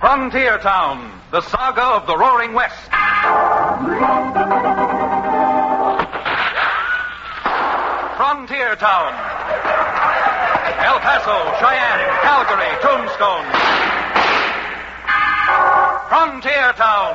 Frontier Town, the saga of the Roaring West. Frontier Town. El Paso, Cheyenne, Calgary, Tombstone. Frontier Town.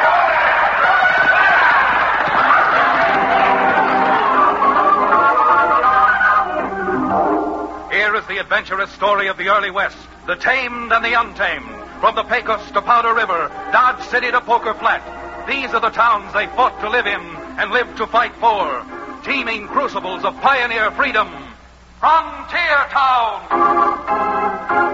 Here is the adventurous story of the early West, the tamed and the untamed. From the Pecos to Powder River, Dodge City to Poker Flat. These are the towns they fought to live in and lived to fight for. Teeming crucibles of pioneer freedom. Frontier Town!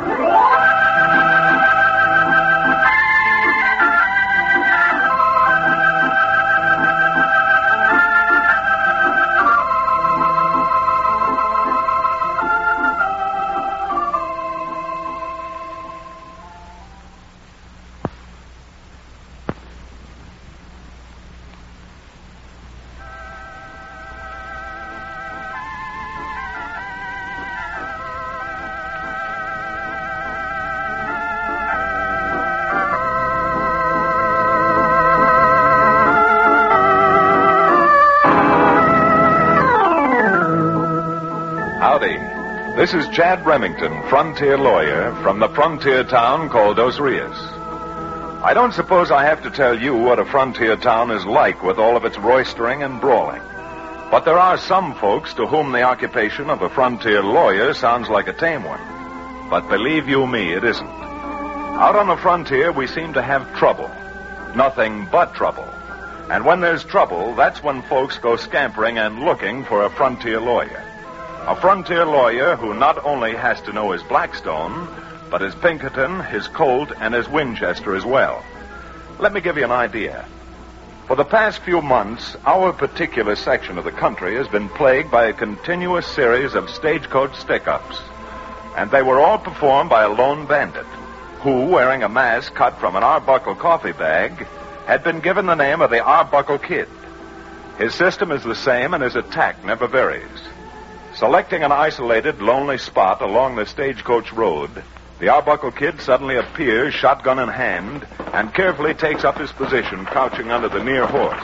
This is Chad Remington, frontier lawyer, from the frontier town called Dos Rios. I don't suppose I have to tell you what a frontier town is like with all of its roistering and brawling. But there are some folks to whom the occupation of a frontier lawyer sounds like a tame one. But believe you me, it isn't. Out on the frontier, we seem to have trouble. Nothing but trouble. And when there's trouble, that's when folks go scampering and looking for a frontier lawyer. A frontier lawyer who not only has to know his Blackstone, but his Pinkerton, his Colt, and his Winchester as well. Let me give you an idea. For the past few months, our particular section of the country has been plagued by a continuous series of stagecoach stick-ups. And they were all performed by a lone bandit, who, wearing a mask cut from an Arbuckle coffee bag, had been given the name of the Arbuckle Kid. His system is the same, and his attack never varies. Selecting an isolated, lonely spot along the stagecoach road, the Arbuckle Kid suddenly appears, shotgun in hand, and carefully takes up his position, crouching under the near horse.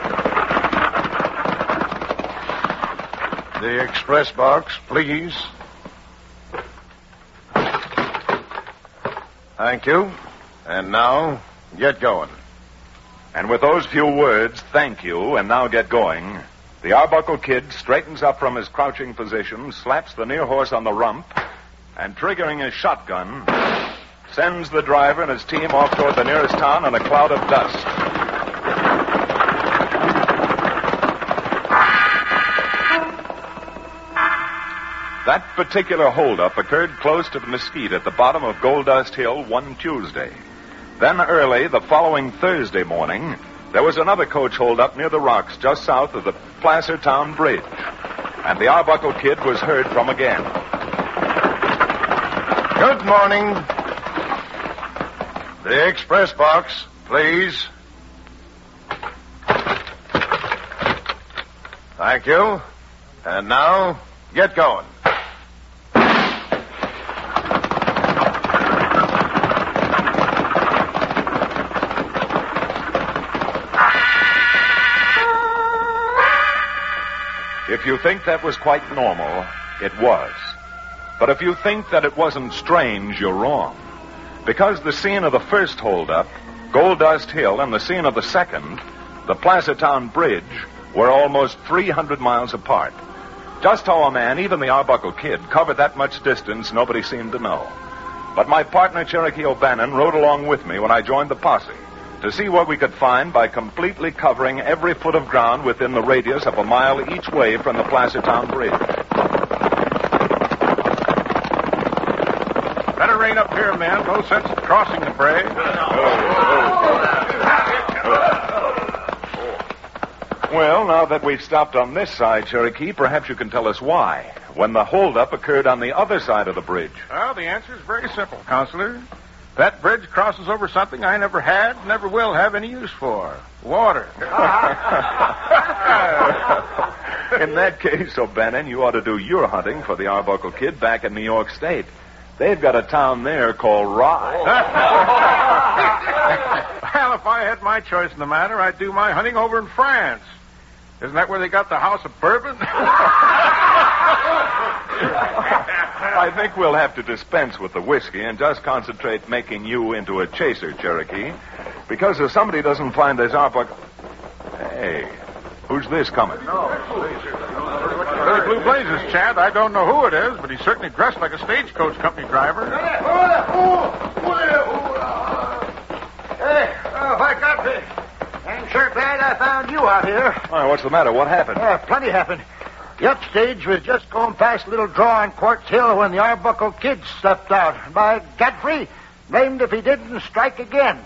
The express box, please. Thank you. And now, get going. And with those few words, thank you, and now get going, the Arbuckle Kid straightens up from his crouching position, slaps the near horse on the rump, and triggering his shotgun, sends the driver and his team off toward the nearest town in a cloud of dust. That particular holdup occurred close to the mesquite at the bottom of Gold Dust Hill one Tuesday. Then early the following Thursday morning, there was another coach holdup near the rocks just south of the Placer Town Bridge. And the Arbuckle Kid was heard from again. Good morning. The express box, please. Thank you. And now, get going. If you think that was quite normal, it was. But if you think that it wasn't strange, you're wrong. Because the scene of the first holdup, Gold Dust Hill, and the scene of the second, the Placer Town Bridge, were almost 300 miles apart. Just how a man, even the Arbuckle Kid, covered that much distance, nobody seemed to know. But my partner, Cherokee O'Bannon, rode along with me when I joined the posse to see what we could find by completely covering every foot of ground within the radius of a mile each way from the Placer Town Bridge. Better rein up here, men. No sense in crossing the bridge. Well, now that we've stopped on this side, Cherokee, perhaps you can tell us why, when the holdup occurred on the other side of the bridge. Well, the answer is very simple, Counselor. That bridge crosses over something I never had, never will have any use for. Water. In that case, O'Bannon, you ought to do your hunting for the Arbuckle Kid back in New York State. They've got a town there called Rye. Well, if I had my choice in the matter, I'd do my hunting over in France. Isn't that where they got the House of Bourbon? I think we'll have to dispense with the whiskey and just concentrate making you into a chaser, Cherokee. Because if somebody doesn't find this Arbuckle... Hey, who's this coming? Really blue blazes, Chad. I don't know who it is, but he's certainly dressed like a stagecoach company driver. Hey, what got me? I'm sure glad I found you out here. Oh, what's the matter? What happened? Plenty happened. The upstage was just going past a little draw on Quartz Hill when the Arbuckle Kid stepped out. By Godfrey, blamed if he didn't strike again.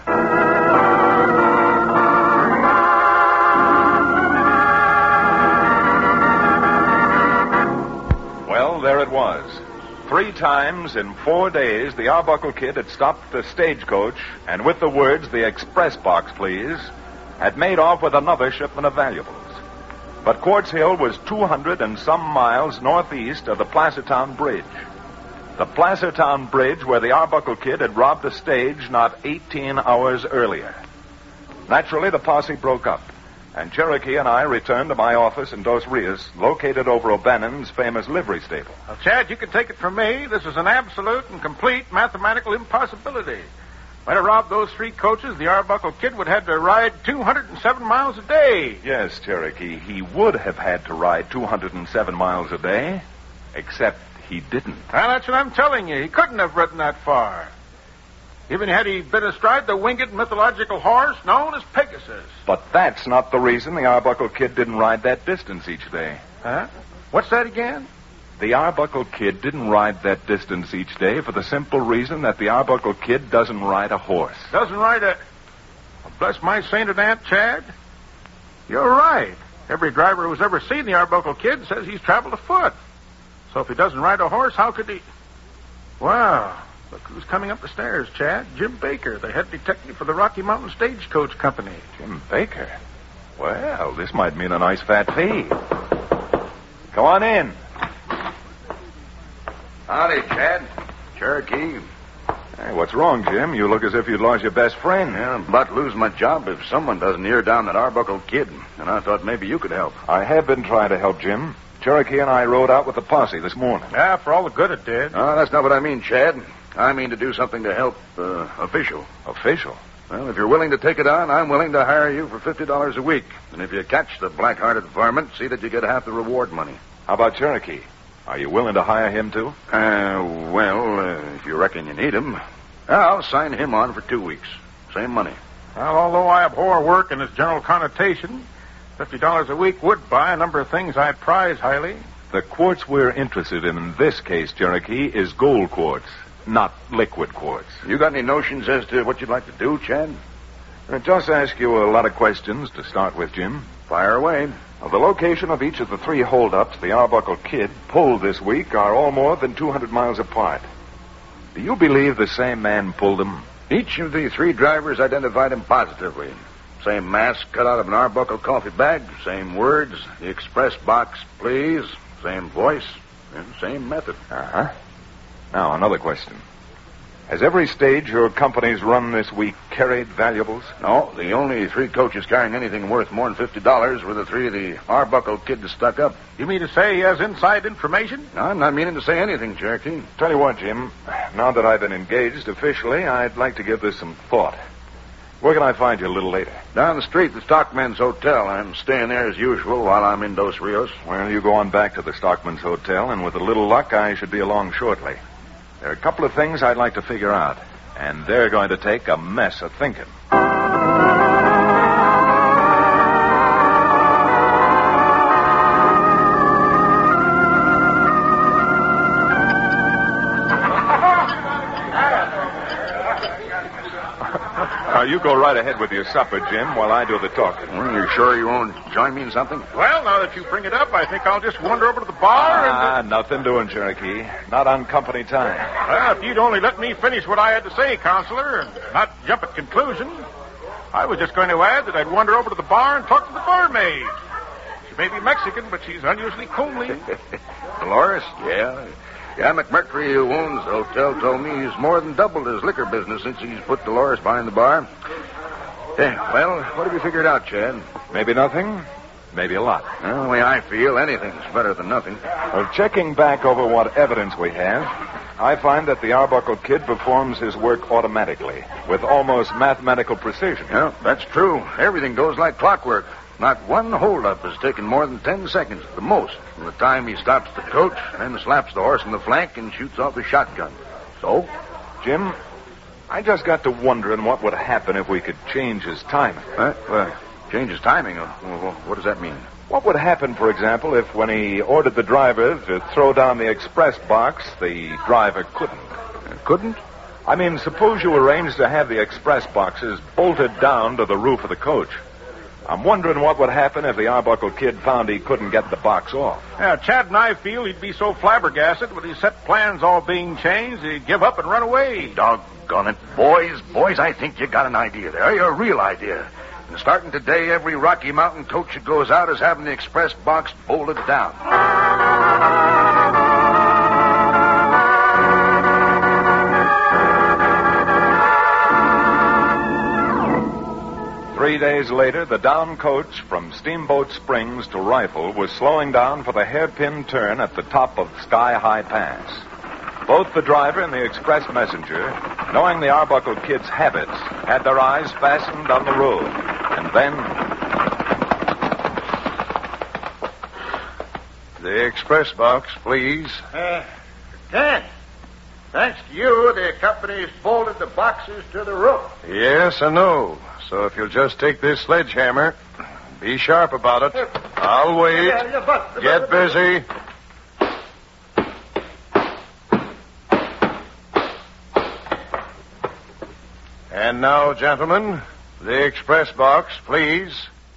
Well, there it was. 3 times in 4 days, the Arbuckle Kid had stopped the stagecoach and with the words, "The express box, please," had made off with another shipment of valuables. But Quartz Hill was 200 and some miles northeast of the Placertown Bridge. The Placertown Bridge where the Arbuckle Kid had robbed a stage not 18 hours earlier. Naturally, the posse broke up, and Cherokee and I returned to my office in Dos Rios, located over O'Bannon's famous livery stable. Well, Chad, you can take it from me. This is an absolute and complete mathematical impossibility. If I'd have robbed those 3 coaches, the Arbuckle Kid would have had to ride 207 miles a day. Yes, Cherokee, he would have had to ride 207 miles a day, except he didn't. Well, that's what I'm telling you. He couldn't have ridden that far. Even had he been astride the winged mythological horse known as Pegasus. But that's not the reason the Arbuckle Kid didn't ride that distance each day. Huh? What's that again? The Arbuckle Kid didn't ride that distance each day for the simple reason that the Arbuckle Kid doesn't ride a horse. Doesn't ride a... Well, bless my sainted aunt, Chad. You're right. Every driver who's ever seen the Arbuckle Kid says he's traveled afoot. So if he doesn't ride a horse, how could he... Wow. Look who's coming up the stairs, Chad. Jim Baker, the head detective for the Rocky Mountain Stagecoach Company. Jim Baker? Well, this might mean a nice fat fee. Come on in. Howdy, Chad. Cherokee. Hey, what's wrong, Jim? You look as if you'd lost your best friend. Yeah, I'm about to lose my job if someone doesn't ear down that Arbuckle Kid. And I thought maybe you could help. I have been trying to help, Jim. Cherokee and I rode out with the posse this morning. Yeah, for all the good it did. No, that's not what I mean, Chad. I mean to do something to help official. Official? Well, if you're willing to take it on, I'm willing to hire you for $50 a week. And if you catch the black-hearted varmint, see that you get half the reward money. How about Cherokee? Are you willing to hire him, too? If you reckon you need him, I'll sign him on for 2 weeks. Same money. Well, although I abhor work in its general connotation, $50 a week would buy a number of things I prize highly. The quartz we're interested in this case, Cherokee, is gold quartz, not liquid quartz. You got any notions as to what you'd like to do, Chad? I'll just ask you a lot of questions to start with, Jim. Fire away. The location of each of the 3 holdups the Arbuckle Kid pulled this week are all more than 200 miles apart. Do you believe the same man pulled them? Each of the 3 drivers identified him positively. Same mask cut out of an Arbuckle coffee bag, same words, the express box, please, same voice, and same method. Uh-huh. Now, another question. Has every stage your company's run this week carried valuables? No, the only 3 coaches carrying anything worth more than $50 were the 3 the Arbuckle Kid stuck up. You mean to say he has inside information? No, I'm not meaning to say anything, Cherokee. Tell you what, Jim, now that I've been engaged officially, I'd like to give this some thought. Where can I find you a little later? Down the street, the Stockman's Hotel. I'm staying there as usual while I'm in Dos Rios. Well, you go on back to the Stockman's Hotel, and with a little luck, I should be along shortly. There are a couple of things I'd like to figure out, and they're going to take a mess of thinking. You go right ahead with your supper, Jim, while I do the talking. Well, you're sure you won't join me in something? Well, now that you bring it up, I think I'll just wander over to the bar and... Nothing doing, Cherokee. Not on company time. Well, if you'd only let me finish what I had to say, Counselor, and not jump at conclusions, I was just going to add that I'd wander over to the bar and talk to the barmaid. She may be Mexican, but she's unusually comely. Dolores? Yeah. Yeah, McMurtry, who owns the hotel, told me he's more than doubled his liquor business since he's put Dolores behind the bar. Well, what have you figured out, Chad? Maybe nothing, maybe a lot. Well, the way I feel, anything's better than nothing. Well, checking back over what evidence we have, I find that the Arbuckle Kid performs his work automatically, with almost mathematical precision. Yeah, that's true. Everything goes like clockwork. Not one holdup has taken more than 10 seconds at the most from the time he stops the coach, then slaps the horse in the flank and shoots off his shotgun. So? Jim, I just got to wondering what would happen if we could change his timing. Change his timing? What does that mean? What would happen, for example, if when he ordered the driver to throw down the express box, the driver couldn't? Couldn't? I mean, suppose you arranged to have the express boxes bolted down to the roof of the coach. I'm wondering what would happen if the Arbuckle Kid found he couldn't get the box off. Yeah, Chad and I feel he'd be so flabbergasted with his set plans all being changed, he'd give up and run away. Doggone it. Boys, I think you got an idea there. A real idea. And starting today, every Rocky Mountain coach that goes out is having the express box bolted down. 3 days later, the down coach from Steamboat Springs to Rifle was slowing down for the hairpin turn at the top of Sky High Pass. Both the driver and the express messenger, knowing the Arbuckle Kid's habits, had their eyes fastened on the road. And then... The express box, please. Ken, thanks to you, the company's bolted the boxes to the roof. Yes, I know. So if you'll just take this sledgehammer, be sharp about it. I'll wait. Get busy. And now, gentlemen, the express box, please.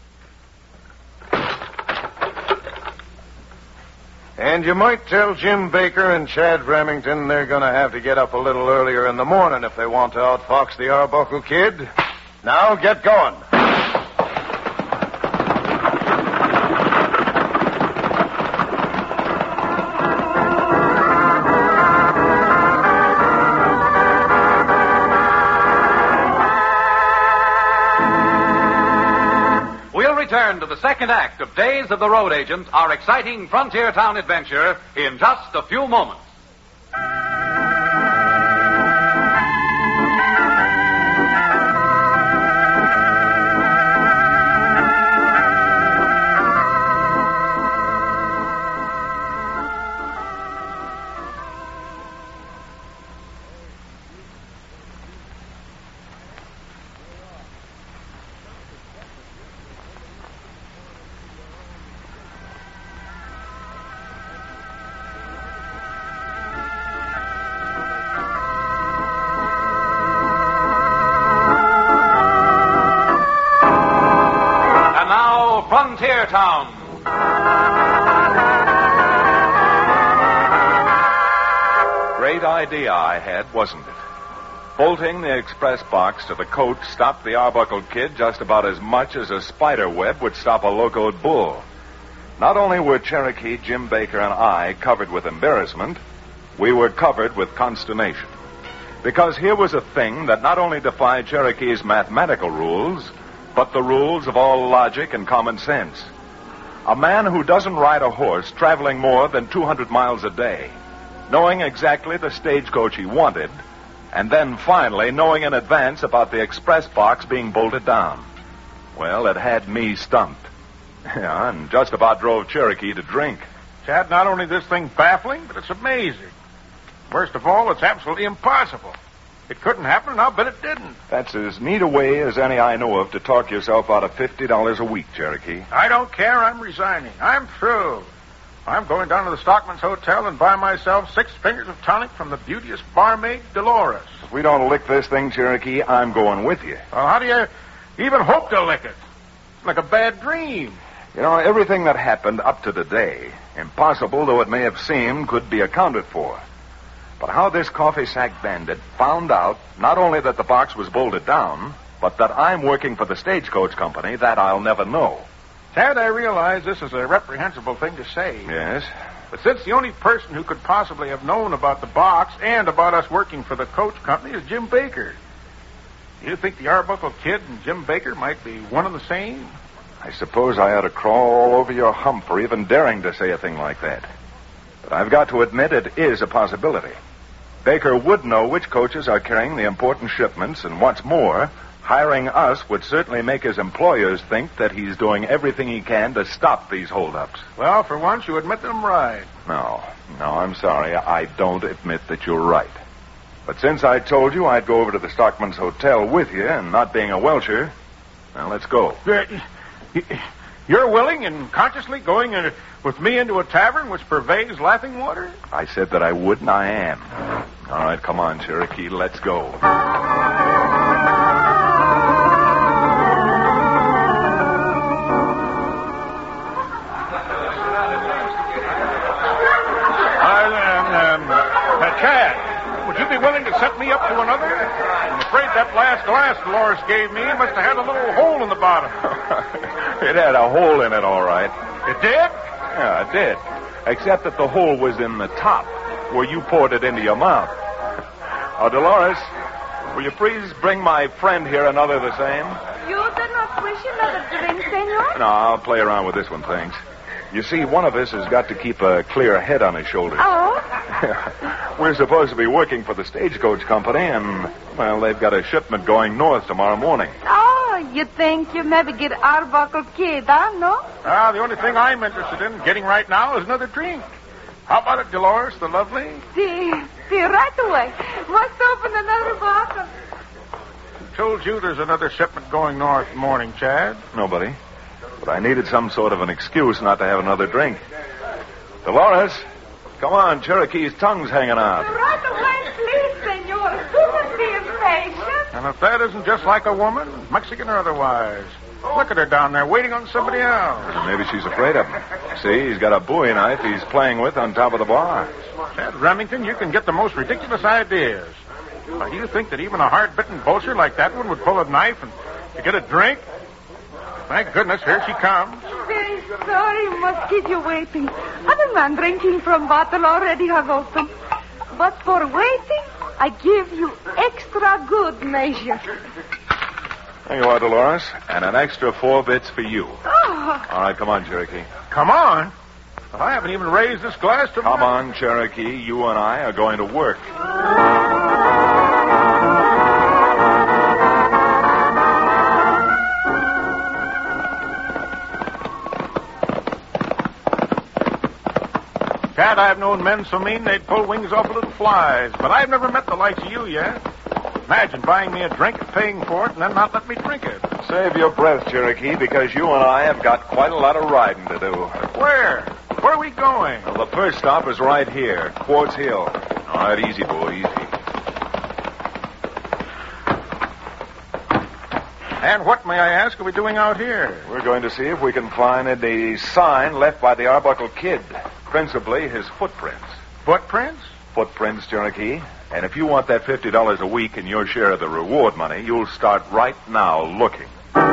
And you might tell Jim Baker and Chad Remington they're going to have to get up a little earlier in the morning if they want to outfox the Arbuckle Kid. Now, get going. We'll return to the second act of Days of the Road Agent, our exciting frontier town adventure, in just a few moments. Frontier Town. Great idea I had, wasn't it? Bolting the express box to the coach stopped the Arbuckle Kid just about as much as a spider web would stop a locoed bull. Not only were Cherokee, Jim Baker, and I covered with embarrassment, we were covered with consternation. Because here was a thing that not only defied Cherokee's mathematical rules, but the rules of all logic and common sense. A man who doesn't ride a horse traveling more than 200 miles a day, knowing exactly the stagecoach he wanted, and then finally knowing in advance about the express box being bolted down. Well, it had me stumped. Yeah, and just about drove Cherokee to drink. Chad, not only this thing baffling, but it's amazing. Worst of all, it's absolutely impossible. It couldn't happen, and I'll bet it didn't. That's as neat a way as any I know of to talk yourself out of $50 a week, Cherokee. I don't care. I'm resigning. I'm through. I'm going down to the Stockman's Hotel and buy myself 6 fingers of tonic from the beauteous barmaid, Dolores. If we don't lick this thing, Cherokee, I'm going with you. Well, how do you even hope to lick it? It's like a bad dream. You know, everything that happened up to today, impossible though it may have seemed, could be accounted for. But how this coffee sack bandit found out not only that the box was bolted down, but that I'm working for the stagecoach company, that I'll never know. Chad, I realize this is a reprehensible thing to say. Yes? But since the only person who could possibly have known about the box and about us working for the coach company is Jim Baker. Do you think the Arbuckle Kid and Jim Baker might be one and the same? I suppose I ought to crawl all over your hump for even daring to say a thing like that. But I've got to admit it is a possibility. Baker would know which coaches are carrying the important shipments, and what's more, hiring us would certainly make his employers think that he's doing everything he can to stop these holdups. Well, for once, you admit that I'm right. No, I'm sorry. I don't admit that you're right. But since I told you I'd go over to the Stockman's Hotel with you, and not being a Welcher, well, let's go. You're willing and consciously going with me into a tavern which purveys laughing water? I said that I would, and I am. All right, come on, Cherokee, let's go. Chad, would you be willing to set me up to another? I'm afraid that last glass Dolores gave me must have had a little hole in the bottom. It had a hole in it, all right. It did? Yeah, it did. Except that the hole was in the top, where you poured it into your mouth. Oh, Dolores, will you please bring my friend here another the same? You do not wish another drink, senor? No, I'll play around with this one, thanks. You see, one of us has got to keep a clear head on his shoulders. Oh? We're supposed to be working for the stagecoach company, and, well, they've got a shipment going north tomorrow morning. Oh, you think you maybe get Arbuckle Kid, huh, no? The only thing I'm interested in getting right now is another drink. How about it, Dolores, the lovely? See, right away. Must open another bottle. Who told you there's another shipment going north in the morning, Chad? Nobody. But I needed some sort of an excuse not to have another drink. Dolores, come on, Cherokee's tongue's hanging out. Right away, please, senor. Do not be impatient. And if that isn't just like a woman, Mexican or otherwise. Look at her down there, waiting on somebody else. Maybe she's afraid of him. See, he's got a Bowie knife he's playing with on top of the bar. Chad Remington, you can get the most ridiculous ideas. Now, do you think that even a hard-bitten vulture like that one would pull a knife and to get a drink? Thank goodness, here she comes. Very sorry, must keep you waiting. Other man drinking from bottle already have opened. But for waiting, I give you extra good measure. There you are, Dolores, and an extra 4 bits for you. Oh. All right, come on, Cherokee. Come on. I haven't even raised this glass to... Come on, Cherokee. You and I are going to work. Chad, I've known men so mean they'd pull wings off little flies, but I've never met the likes of you yet. Imagine buying me a drink and paying for it and then not let me drink it. Save your breath, Cherokee, because you and I have got quite a lot of riding to do. Where? Where are we going? Well, the first stop is right here, Quartz Hill. All right, easy, boy, easy. And what, may I ask, are we doing out here? We're going to see if we can find the sign left by the Arbuckle Kid. Principally, his footprints. Footprints? Footprints, Cherokee. And if you want that $50 a week and your share of the reward money, you'll start right now looking.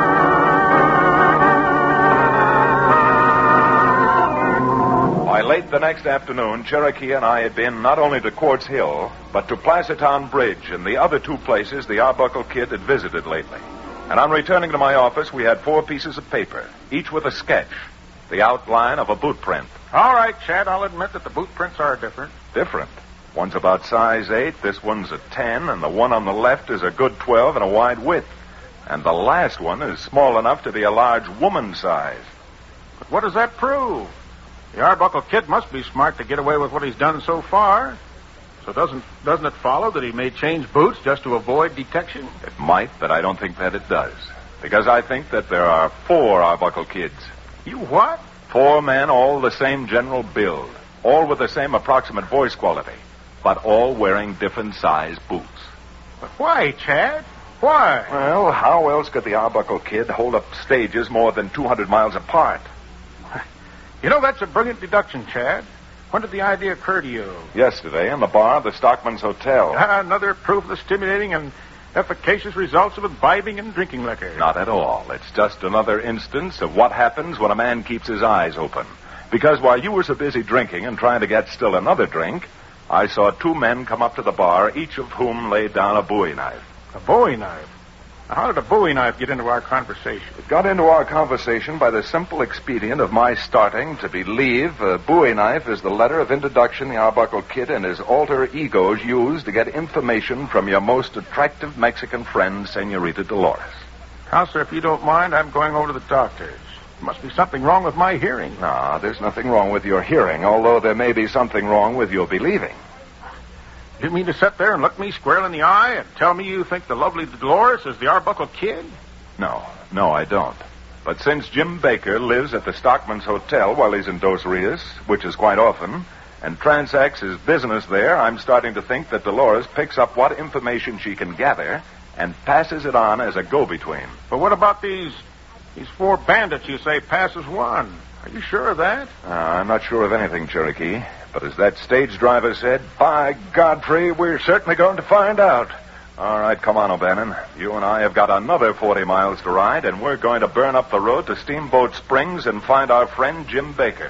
By late the next afternoon, Cherokee and I had been not only to Quartz Hill, but to Placertown Bridge and the other 2 places the Arbuckle Kid had visited lately. And on returning to my office, we had 4 pieces of paper, each with a sketch, the outline of a boot print. All right, Chad, I'll admit that the boot prints are different. Different. One's about size 8, this one's a 10, and the one on the left is a good 12 and a wide width. And the last one is small enough to be a large woman's size. But what does that prove? The Arbuckle Kid must be smart to get away with what he's done so far. So doesn't it follow that he may change boots just to avoid detection? It might, but I don't think that it does. Because I think that there are 4 Arbuckle Kids. You what? 4 men, all the same general build. All with the same approximate voice quality. But all wearing different size boots. But why, Chad? Why? Well, how else could the Arbuckle Kid hold up stages more than 200 miles apart? You know, that's a brilliant deduction, Chad. When did the idea occur to you? Yesterday in the bar of the Stockman's Hotel. Another proof of the stimulating and efficacious results of imbibing and drinking liquor. Not at all. It's just another instance of what happens when a man keeps his eyes open. Because while you were so busy drinking and trying to get still another drink, I saw two men come up to the bar, each of whom laid down a Bowie knife. A Bowie knife? Now, how did a Bowie knife get into our conversation? It got into our conversation by the simple expedient of my starting to believe a Bowie knife is the letter of introduction the Arbuckle Kid and his alter egos use to get information from your most attractive Mexican friend, Senorita Dolores. Counselor, if you don't mind, I'm going over to the doctor's. There must be something wrong with my hearing. No, there's nothing wrong with your hearing, although there may be something wrong with your believing. You mean to sit there and look me square in the eye and tell me you think the lovely Dolores is the Arbuckle Kid? No, I don't. But since Jim Baker lives at the Stockman's Hotel while he's in Dos Rios, which is quite often, and transacts his business there, I'm starting to think that Dolores picks up what information she can gather and passes it on as a go-between. But what about these four bandits you say passes one? Are you sure of that? I'm not sure of anything, Cherokee. But as that stage driver said, by Godfrey, we're certainly going to find out. All right, come on, O'Bannon. You and I have got another 40 miles to ride, and we're going to burn up the road to Steamboat Springs and find our friend Jim Baker.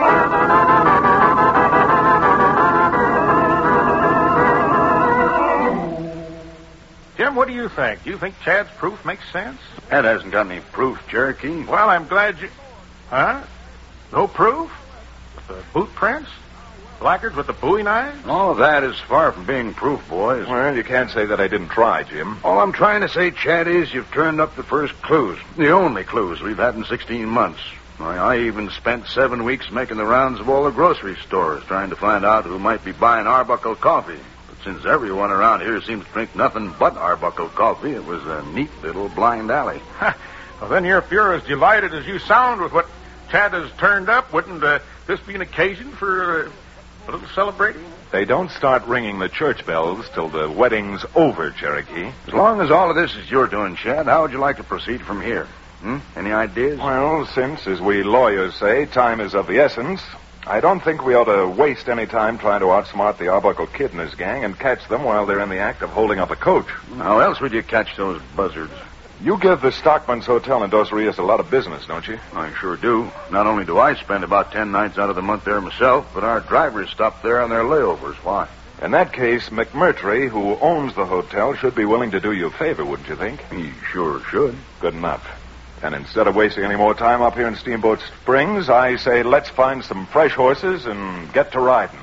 Jim, what do you think? Do you think Chad's proof makes sense? That hasn't got any proof, Cherokee. Well, I'm glad you... Huh? No proof? With the boot prints? Placards with the Bowie knives? All of that is far from being proof, boys. Well, you can't say that I didn't try, Jim. All I'm trying to say, Chad, is you've turned up the first clues. The only clues we've had in 16 months. I even spent 7 weeks making the rounds of all the grocery stores trying to find out who might be buying Arbuckle coffee. But since everyone around here seems to drink nothing but Arbuckle coffee, it was a neat little blind alley. Well, then if you're as delighted as you sound with what Chad has turned up, wouldn't this be an occasion for... a little celebrating? They don't start ringing the church bells till the wedding's over, Cherokee. As long as all of this is your doing, Chad, how would you like to proceed from here? Any ideas? Well, since, as we lawyers say, time is of the essence, I don't think we ought to waste any time trying to outsmart the Arbuckle Kid and his gang and catch them while they're in the act of holding up a coach. How else would you catch those buzzards? You give the Stockman's Hotel in Dos Rios a lot of business, don't you? I sure do. Not only do I spend about 10 nights out of the month there myself, but our drivers stop there on their layovers. Why? In that case, McMurtry, who owns the hotel, should be willing to do you a favor, wouldn't you think? He sure should. Good enough. And instead of wasting any more time up here in Steamboat Springs, I say let's find some fresh horses and get to riding.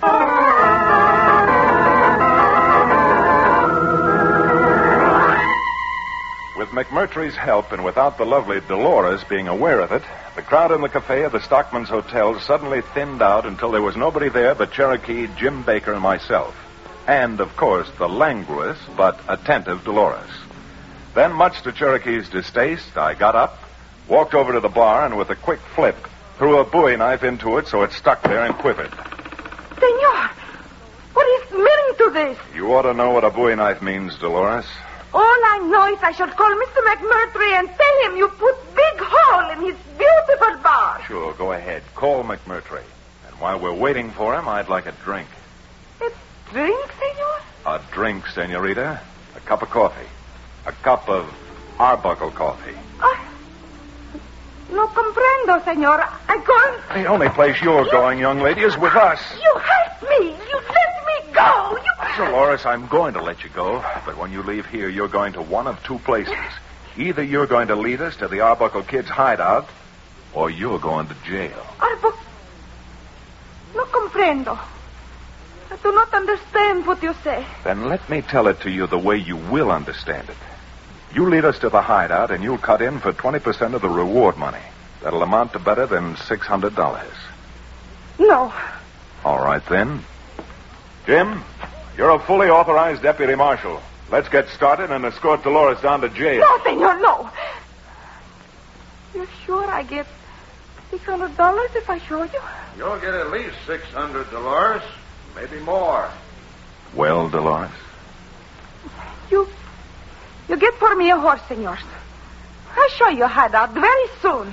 With McMurtry's help and without the lovely Dolores being aware of it, the crowd in the cafe of the Stockman's Hotel suddenly thinned out until there was nobody there but Cherokee, Jim Baker, and myself. And, of course, the languorous but attentive Dolores. Then, much to Cherokee's distaste, I got up, walked over to the bar, and with a quick flip, threw a Bowie knife into it so it stuck there and quivered. Senor, what is the meaning to this? You ought to know what a Bowie knife means, Dolores. All I know is I shall call Mr. McMurtry and tell him you put big hole in his beautiful bar. Sure, go ahead. Call McMurtry. And while we're waiting for him, I'd like a drink. A drink, senor? A drink, senorita. A cup of coffee. A cup of Arbuckle coffee. No comprendo, senor. The only place you're going, young lady, is with us. You help me. You let me go. Dolores, I'm going to let you go. But when you leave here, you're going to one of two places. Either you're going to lead us to the Arbuckle Kid's hideout, or you're going to jail. No comprendo. I do not understand what you say. Then let me tell it to you the way you will understand it. You lead us to the hideout, and you'll cut in for 20% of the reward money. That'll amount to better than $600. No. All right, then. Jim, you're a fully authorized deputy marshal. Let's get started and escort Dolores down to jail. No, senor, no. You're sure I get $600 if I show you? You'll get at least $600, Dolores. Maybe more. Well, Dolores? You get for me a horse, senor. I'll show you a hideout very soon.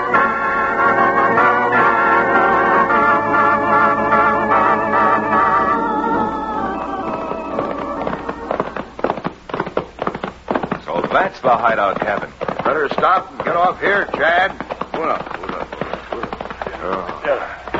So that's the hideout cabin. Better stop and get off here, Chad. Pull up.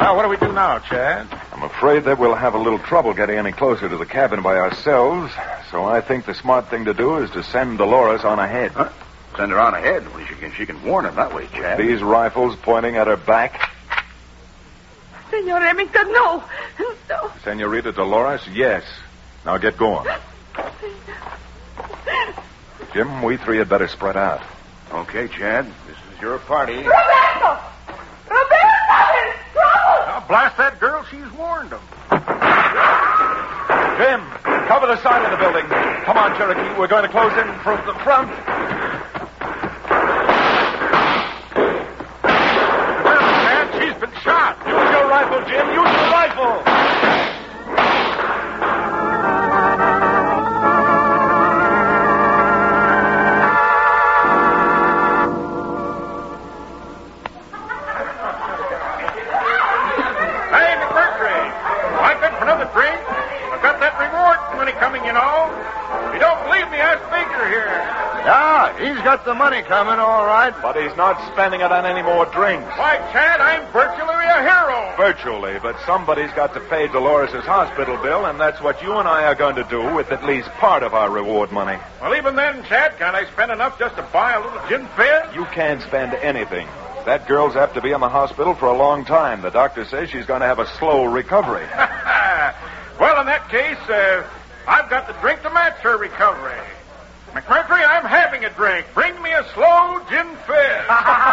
Well, what do we do now, Chad? I'm afraid that we'll have a little trouble getting any closer to the cabin by ourselves, so I think the smart thing to do is to send Dolores on ahead. Huh? Send her on ahead. Well, she can warn him that way, Chad. These rifles pointing at her back. Senor Remington, no. No. Senorita Dolores, yes. Now get going. Jim, we three had better spread out. Okay, Chad. This is your party. Roberto! Roberto! There's trouble! Now, blast that girl. She's warned them. Jim, cover the side of the building. Come on, Cherokee. We're going to close in from the front. Chad, she's been shot. Use your rifle, Jim. Use your rifle. Hey, McMurtry. Like it for another drink? I've got that reward money coming, you know. If you don't believe me, ask Baker here. Yeah, he's got the money coming, all right. But he's not spending it on any more drinks. Why, Chad, I'm virtually a hero. Virtually, but somebody's got to pay Dolores' hospital bill, and that's what you and I are going to do with at least part of our reward money. Well, even then, Chad, can't I spend enough just to buy a little gin fizz? You can't spend anything. That girl's apt to be in the hospital for a long time. The doctor says she's going to have a slow recovery. Well, in that case, I've got the drink to match her recovery. McMurtry, I'm having a drink. Bring me a slow gin fizz.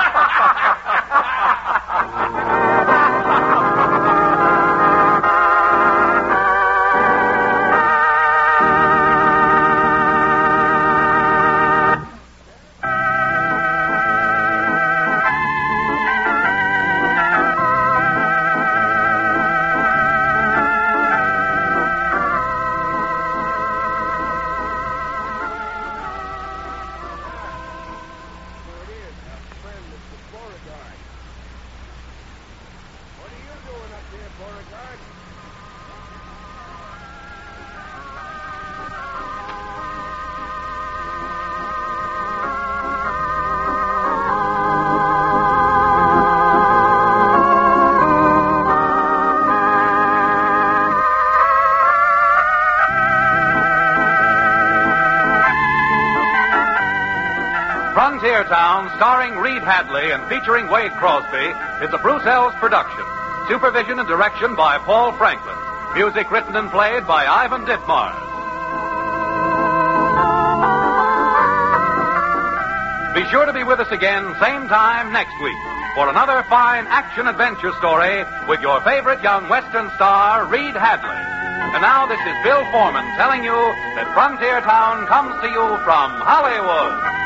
Frontier Town, starring Reed Hadley and featuring Wade Crosby, is a Bruce Ells production. Supervision and direction by Paul Franklin. Music written and played by Ivan Ditmars. Be sure to be with us again, same time next week, for another fine action-adventure story with your favorite young Western star, Reed Hadley. And now this is Bill Foreman telling you that Frontier Town comes to you from Hollywood.